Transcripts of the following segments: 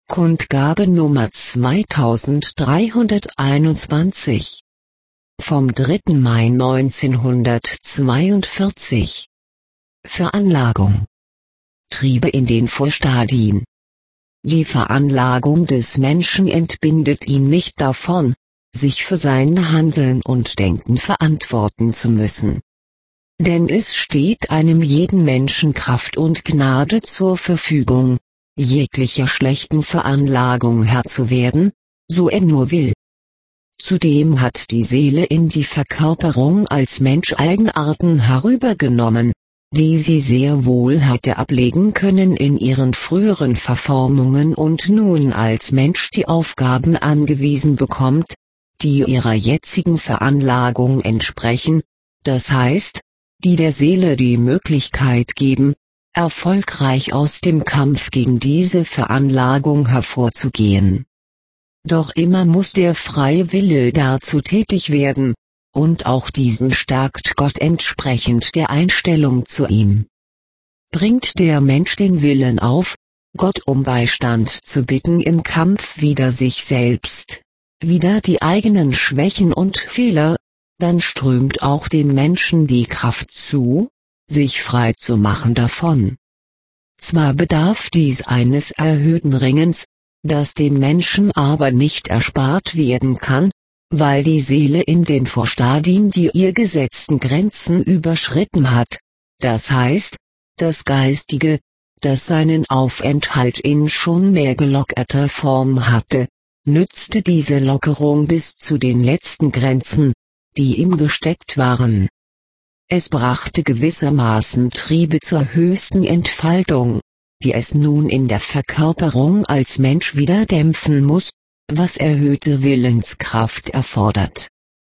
Kundgabe Nummer 2321 vom 3. Mai 1942. Veranlagung. Triebe in den Vorstadien. Die Veranlagung des Menschen entbindet ihn nicht davon, sich für sein Handeln und Denken verantworten zu müssen. Denn es steht einem jeden Menschen Kraft und Gnade zur Verfügung, jeglicher schlechten Veranlagung Herr zu werden, so er nur will. Zudem hat die Seele in die Verkörperung als Mensch Eigenarten herübergenommen, die sie sehr wohl hätte ablegen können in ihren früheren Verformungen und nun als Mensch die Aufgaben angewiesen bekommt, die ihrer jetzigen Veranlagung entsprechen, das heißt, die der Seele die Möglichkeit geben, erfolgreich aus dem Kampf gegen diese Veranlagung hervorzugehen. Doch immer muss der freie Wille dazu tätig werden, und auch diesen stärkt Gott entsprechend der Einstellung zu ihm. Bringt der Mensch den Willen auf, Gott um Beistand zu bitten im Kampf wider sich selbst, wider die eigenen Schwächen und Fehler, dann strömt auch dem Menschen die Kraft zu, sich frei zu machen davon. Zwar bedarf dies eines erhöhten Ringens, das dem Menschen aber nicht erspart werden kann, weil die Seele in den Vorstadien die ihr gesetzten Grenzen überschritten hat, das heißt, das Geistige, das seinen Aufenthalt in schon mehr gelockerter Form hatte, nützte diese Lockerung bis zu den letzten Grenzen, die ihm gesteckt waren. Es brachte gewissermaßen Triebe zur höchsten Entfaltung, die es nun in der Verkörperung als Mensch wieder dämpfen muss, was erhöhte Willenskraft erfordert.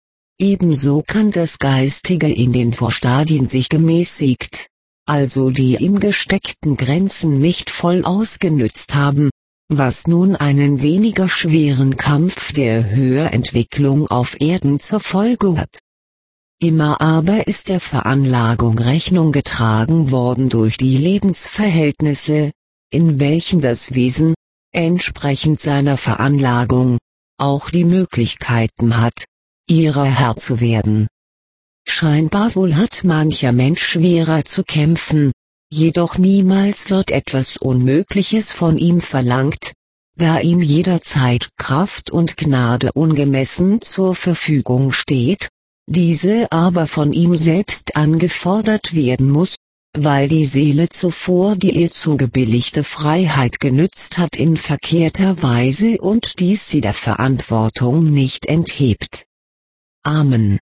Ebenso kann das Geistige in den Vorstadien sich gemäßigt, also die ihm gesteckten Grenzen nicht voll ausgenützt haben, was nun einen weniger schweren Kampf der Höherentwicklung auf Erden zur Folge hat. Immer aber ist der Veranlagung Rechnung getragen worden durch die Lebensverhältnisse, in welchen das Wesen, entsprechend seiner Veranlagung, auch die Möglichkeiten hat, ihrer Herr zu werden. Scheinbar wohl hat mancher Mensch schwerer zu kämpfen, jedoch niemals wird etwas Unmögliches von ihm verlangt, da ihm jederzeit Kraft und Gnade ungemessen zur Verfügung steht, diese aber von ihm selbst angefordert werden muss, weil die Seele zuvor die ihr zugebilligte Freiheit genützt hat in verkehrter Weise und dies sie der Verantwortung nicht enthebt. Amen.